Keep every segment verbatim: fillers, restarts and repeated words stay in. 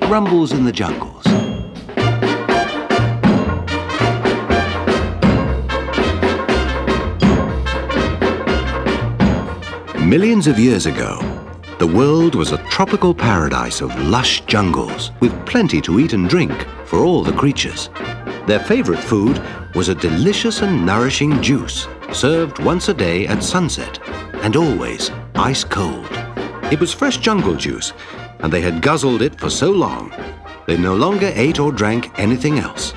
Rumbles in the Jungles. Millions of years ago, the world was a tropical paradise of lush jungles with plenty to eat and drink for all the creatures. Their favorite food was a delicious and nourishing juice served once a day at sunset and always ice cold. It was fresh jungle juice, and they had guzzled it for so long they no longer ate or drank anything else.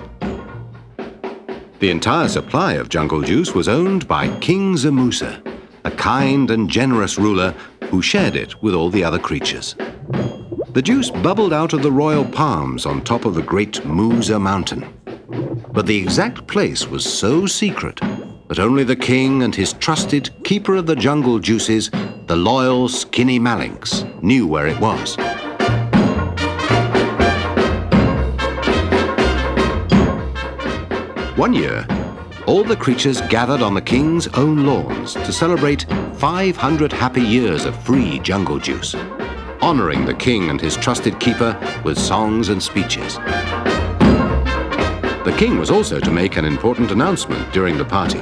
The entire supply of jungle juice was owned by King Zamusa, a kind and generous ruler who shared it with all the other creatures. The juice bubbled out of the royal palms on top of the great Musa mountain. But the exact place was so secret that only the king and his trusted keeper of the jungle juices, the loyal Skinny Malinx, knew where it was. One year, all the creatures gathered on the king's own lawns to celebrate five hundred happy years of free jungle juice, honoring the king and his trusted keeper with songs and speeches. The king was also to make an important announcement during the party.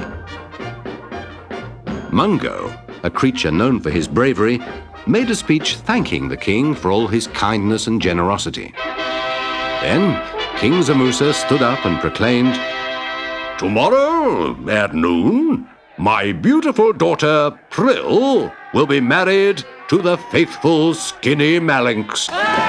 Mungo, a creature known for his bravery, made a speech thanking the king for all his kindness and generosity. Then King Zamusa stood up and proclaimed, "Tomorrow at noon, my beautiful daughter Prill will be married to the faithful Skinny Malinx."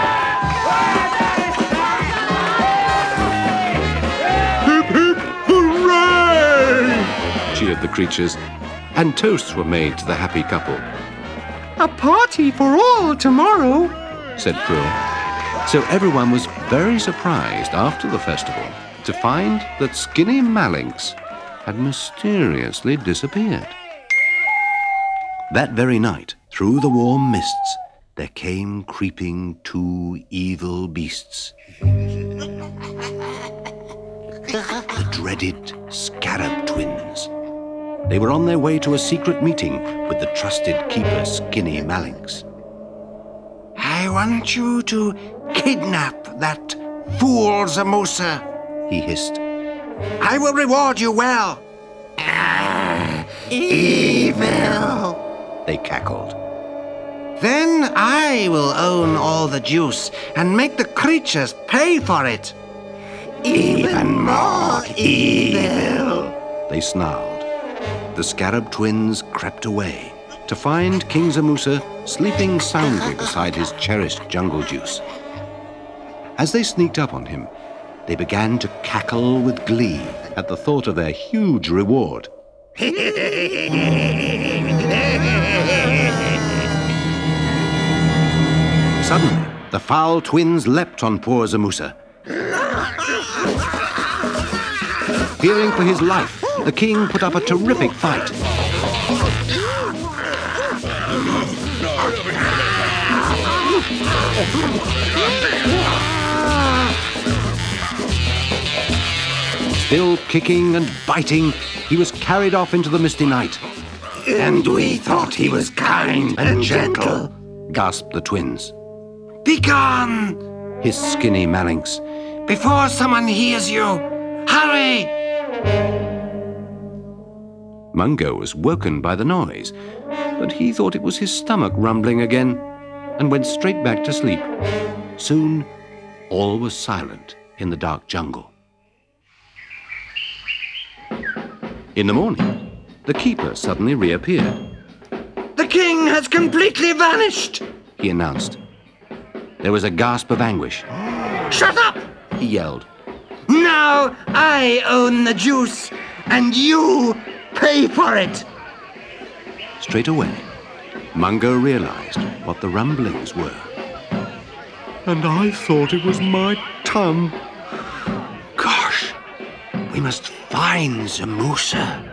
"Hip, hip, hooray!" cheered the creatures, and toasts were made to the happy couple. "A party for all tomorrow," said Prill. So everyone was very surprised after the festival to find that Skinny Malinx had mysteriously disappeared. That very night, through the warm mists, there came creeping two evil beasts. The dreaded Scarab Twins. They were on their way to a secret meeting with the trusted keeper Skinny Malinx. "I want you to kidnap that fool Zamusa," he hissed. "I will reward you well." Ah, evil, they cackled. "Then I will own all the juice and make the creatures pay for it." "Even more evil," they snarled. The Scarab Twins crept away to find King Zamusa sleeping soundly beside his cherished jungle juice. As they sneaked up on him, they began to cackle with glee at the thought of their huge reward. Suddenly, the foul twins leapt on poor Zamusa. Fearing for his life, the king put up a terrific fight. Still kicking and biting, he was carried off into the misty night. "And we thought he was kind and gentle," gasped the twins. "Begone!" hissed Skinny Malinx. "Before someone hears you! Hurry!" Mungo was woken by the noise, but he thought it was his stomach rumbling again and went straight back to sleep. Soon, all was silent in the dark jungle. In the morning, the keeper suddenly reappeared. "The king has completely vanished," he announced. There was a gasp of anguish. "Shut up!" he yelled. "Now I own the juice, and you pay for it." Straight away, Mungo realized what the rumblings were. "And I thought it was my tongue." "Gosh, we must find Zamusa,"